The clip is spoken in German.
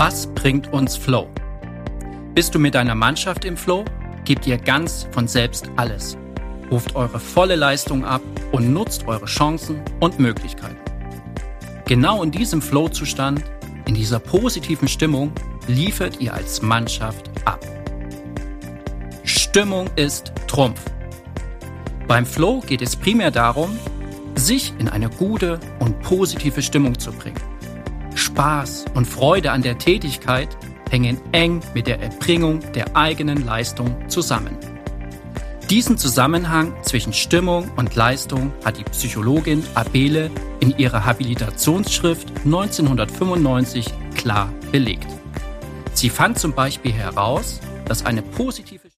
Was bringt uns Flow? Bist du mit deiner Mannschaft im Flow? Gebt ihr ganz von selbst alles. Ruft eure volle Leistung ab und nutzt eure Chancen und Möglichkeiten. Genau in diesem Flow-Zustand, in dieser positiven Stimmung, liefert ihr als Mannschaft ab. Stimmung ist Trumpf. Beim Flow geht es primär darum, sich in eine gute und positive Stimmung zu bringen. Spaß und Freude an der Tätigkeit hängen eng mit der Erbringung der eigenen Leistung zusammen. Diesen Zusammenhang zwischen Stimmung und Leistung hat die Psychologin Abele in ihrer Habilitationsschrift 1995 klar belegt. Sie fand zum Beispiel heraus, dass eine positive